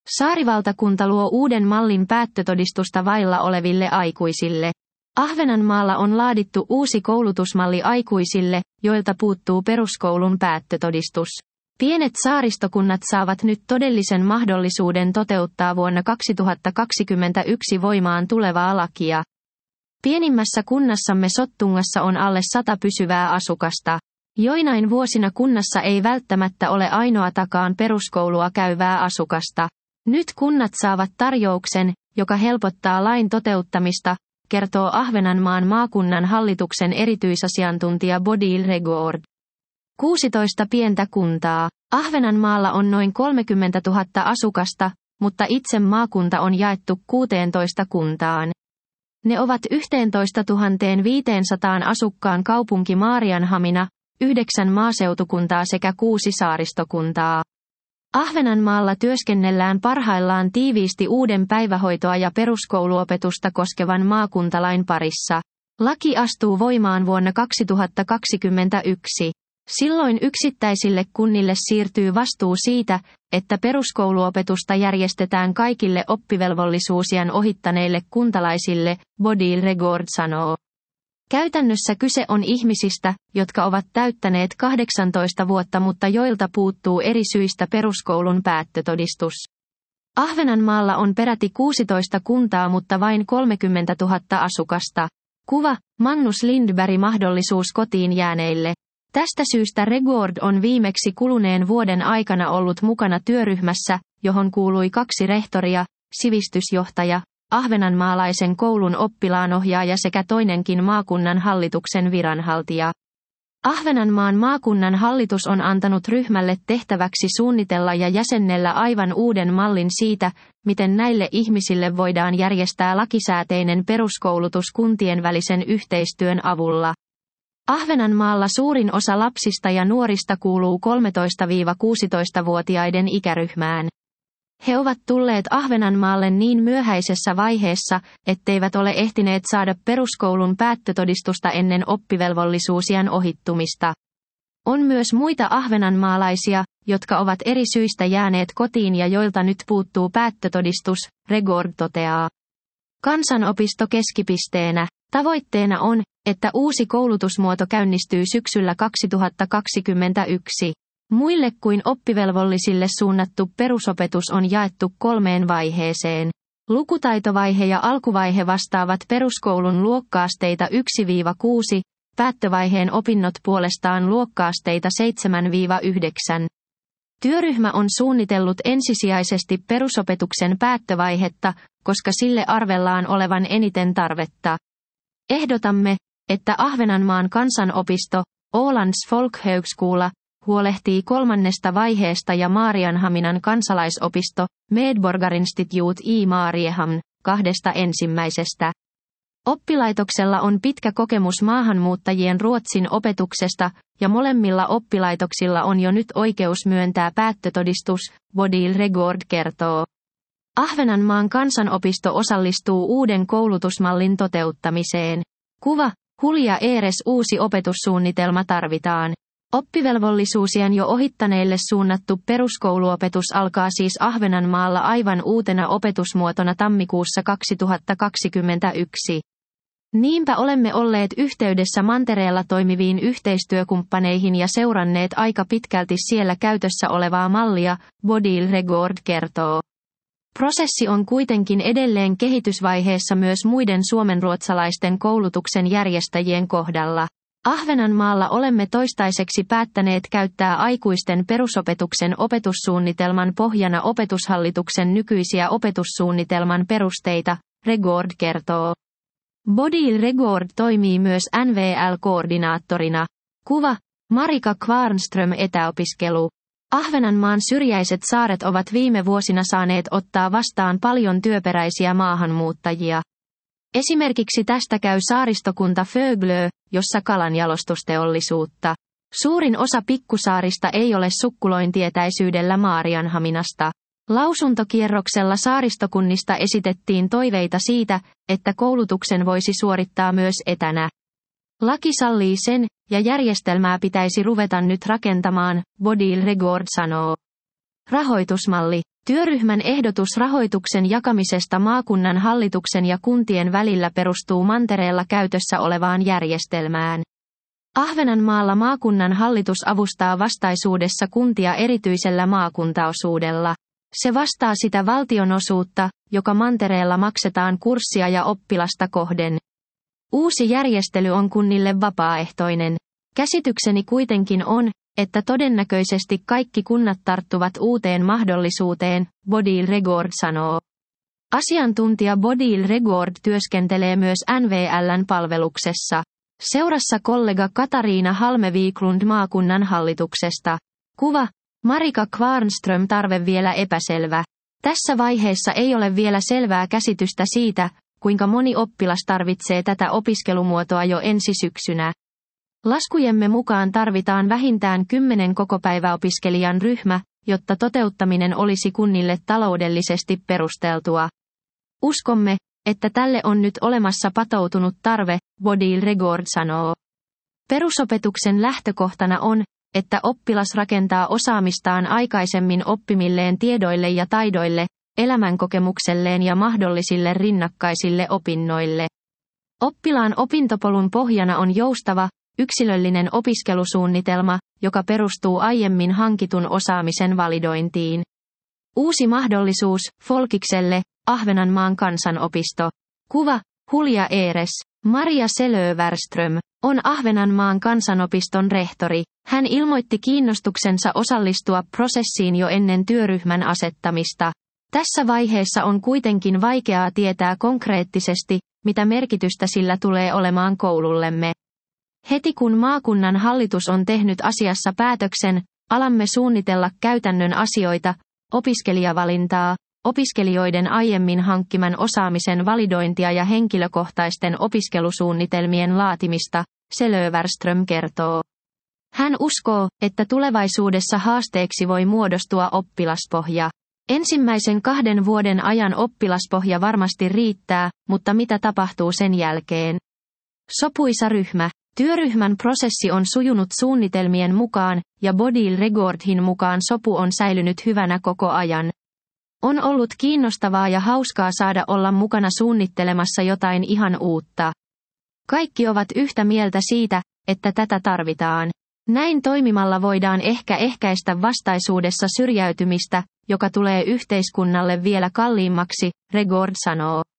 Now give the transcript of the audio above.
Saarivaltakunta luo uuden mallin päättötodistusta vailla oleville aikuisille. Ahvenanmaalla on laadittu uusi koulutusmalli aikuisille, joilta puuttuu peruskoulun päättötodistus. Pienet saaristokunnat saavat nyt todellisen mahdollisuuden toteuttaa vuonna 2021 voimaan tulevaa lakia. Pienimmässä kunnassamme Sottungassa on alle 100 pysyvää asukasta. Joinain vuosina kunnassa ei välttämättä ole ainoatakaan peruskoulua käyvää asukasta. Nyt kunnat saavat tarjouksen, joka helpottaa lain toteuttamista, kertoo Ahvenanmaan maakunnan hallituksen erityisasiantuntija Bodil Regård. 16 pientä kuntaa. Ahvenanmaalla on noin 30 000 asukasta, mutta itse maakunta on jaettu 16 kuntaan. Ne ovat 11 500 asukkaan kaupunki Maarianhamina, 9 maaseutukuntaa sekä 6 saaristokuntaa. Ahvenanmaalla työskennellään parhaillaan tiiviisti uuden päivähoitoa ja peruskouluopetusta koskevan maakuntalain parissa. Laki astuu voimaan vuonna 2021. Silloin yksittäisille kunnille siirtyy vastuu siitä, että peruskouluopetusta järjestetään kaikille oppivelvollisuusiän ohittaneille kuntalaisille, Bodil Regård sanoo. Käytännössä kyse on ihmisistä, jotka ovat täyttäneet 18 vuotta mutta joilta puuttuu eri syistä peruskoulun päättötodistus. Ahvenanmaalla on peräti 16 kuntaa mutta vain 30 000 asukasta. Kuva, Magnus Lindberg mahdollisuus kotiin jääneille. Tästä syystä Regård on viimeksi kuluneen vuoden aikana ollut mukana työryhmässä, johon kuului 2 rehtoria, sivistysjohtaja, ahvenanmaalaisen koulun oppilaanohjaaja sekä toinenkin maakunnan hallituksen viranhaltija. Ahvenanmaan maakunnan hallitus on antanut ryhmälle tehtäväksi suunnitella ja jäsennellä aivan uuden mallin siitä, miten näille ihmisille voidaan järjestää lakisääteinen peruskoulutus kuntien välisen yhteistyön avulla. Ahvenanmaalla suurin osa lapsista ja nuorista kuuluu 13–16-vuotiaiden ikäryhmään. He ovat tulleet Ahvenanmaalle niin myöhäisessä vaiheessa, etteivät ole ehtineet saada peruskoulun päättötodistusta ennen oppivelvollisuusiän ohittumista. On myös muita ahvenanmaalaisia, jotka ovat eri syistä jääneet kotiin ja joilta nyt puuttuu päättötodistus, Regård toteaa. Kansanopisto keskipisteenä. Tavoitteena on, että uusi koulutusmuoto käynnistyy syksyllä 2021. Muille kuin oppivelvollisille suunnattu perusopetus on jaettu 3 vaiheeseen. Lukutaitovaihe ja alkuvaihe vastaavat peruskoulun luokkaasteita 1–6, päättövaiheen opinnot puolestaan luokkaasteita 7–9. Työryhmä on suunnitellut ensisijaisesti perusopetuksen päättövaihetta, koska sille arvellaan olevan eniten tarvetta. Ehdotamme, että Ahvenanmaan kansanopisto, Ålands Folkhögskola, huolehtii 3. vaiheesta ja Maarianhaminan kansalaisopisto, Medborgarinstitut i Mariehamn, 2. ensimmäisestä. Oppilaitoksella on pitkä kokemus maahanmuuttajien ruotsin opetuksesta, ja molemmilla oppilaitoksilla on jo nyt oikeus myöntää päättötodistus, Bodil Regård kertoo. Ahvenanmaan kansanopisto osallistuu uuden koulutusmallin toteuttamiseen. Kuva, Hulja Eres uusi opetussuunnitelma tarvitaan. Oppivelvollisuusiän jo ohittaneille suunnattu peruskouluopetus alkaa siis Ahvenanmaalla aivan uutena opetusmuotona tammikuussa 2021. Niinpä olemme olleet yhteydessä mantereella toimiviin yhteistyökumppaneihin ja seuranneet aika pitkälti siellä käytössä olevaa mallia, Bodil Regård kertoo. Prosessi on kuitenkin edelleen kehitysvaiheessa myös muiden suomenruotsalaisten koulutuksen järjestäjien kohdalla. Ahvenanmaalla olemme toistaiseksi päättäneet käyttää aikuisten perusopetuksen opetussuunnitelman pohjana opetushallituksen nykyisiä opetussuunnitelman perusteita, Regård kertoo. Bodil Regård toimii myös NVL-koordinaattorina. Kuva, Marika Kvarnström etäopiskelu. Ahvenanmaan syrjäiset saaret ovat viime vuosina saaneet ottaa vastaan paljon työperäisiä maahanmuuttajia. Esimerkiksi tästä käy saaristokunta Föglö, jossa kalanjalostusteollisuutta. Suurin osa pikkusaarista ei ole sukkulointietäisyydellä Maarianhaminasta. Lausuntokierroksella saaristokunnista esitettiin toiveita siitä, että koulutuksen voisi suorittaa myös etänä. Laki sallii sen, ja järjestelmää pitäisi ruveta nyt rakentamaan, Bodil Regård sanoo. Rahoitusmalli. Työryhmän ehdotus rahoituksen jakamisesta maakunnan hallituksen ja kuntien välillä perustuu mantereella käytössä olevaan järjestelmään. Ahvenanmaalla maakunnan hallitus avustaa vastaisuudessa kuntia erityisellä maakuntaosuudella. Se vastaa sitä valtionosuutta, joka mantereella maksetaan kurssia ja oppilasta kohden. Uusi järjestely on kunnille vapaaehtoinen. Käsitykseni kuitenkin on, että todennäköisesti kaikki kunnat tarttuvat uuteen mahdollisuuteen, Bodil Regård sanoo. Asiantuntija Bodil Regård työskentelee myös NVL:n palveluksessa. Seurassa kollega Katariina Halme-Wiklund maakunnan hallituksesta. Kuva, Marika Kvarnström. Tarve vielä epäselvä. Tässä vaiheessa ei ole vielä selvää käsitystä siitä, kuinka moni oppilas tarvitsee tätä opiskelumuotoa jo ensi syksynä. Laskujemme mukaan tarvitaan vähintään 10 kokopäiväopiskelijan ryhmä, jotta toteuttaminen olisi kunnille taloudellisesti perusteltua. Uskomme, että tälle on nyt olemassa patoutunut tarve, Bodil Regård sanoo. Perusopetuksen lähtökohtana on, että oppilas rakentaa osaamistaan aikaisemmin oppimilleen tiedoille ja taidoille, elämänkokemukselleen ja mahdollisille rinnakkaisille opinnoille. Oppilaan opintopolun pohjana on joustava, yksilöllinen opiskelusuunnitelma, joka perustuu aiemmin hankitun osaamisen validointiin. Uusi mahdollisuus, Folkikselle, Ahvenanmaan kansanopisto. Kuva, Hulja Eres. Maria Selöverström on Ahvenanmaan kansanopiston rehtori. Hän ilmoitti kiinnostuksensa osallistua prosessiin jo ennen työryhmän asettamista. Tässä vaiheessa on kuitenkin vaikeaa tietää konkreettisesti, mitä merkitystä sillä tulee olemaan koulullemme. Heti kun maakunnan hallitus on tehnyt asiassa päätöksen, alamme suunnitella käytännön asioita, opiskelijavalintaa, opiskelijoiden aiemmin hankkiman osaamisen validointia ja henkilökohtaisten opiskelusuunnitelmien laatimista, Selöverström kertoo. Hän uskoo, että tulevaisuudessa haasteeksi voi muodostua oppilaspohja. Ensimmäisen 2 vuoden ajan oppilaspohja varmasti riittää, mutta mitä tapahtuu sen jälkeen? Sopuisa ryhmä. Työryhmän prosessi on sujunut suunnitelmien mukaan, ja Bodil Regårdin mukaan sopu on säilynyt hyvänä koko ajan. On ollut kiinnostavaa ja hauskaa saada olla mukana suunnittelemassa jotain ihan uutta. Kaikki ovat yhtä mieltä siitä, että tätä tarvitaan. Näin toimimalla voidaan ehkä ehkäistä vastaisuudessa syrjäytymistä, joka tulee yhteiskunnalle vielä kalliimmaksi, Regård sanoo.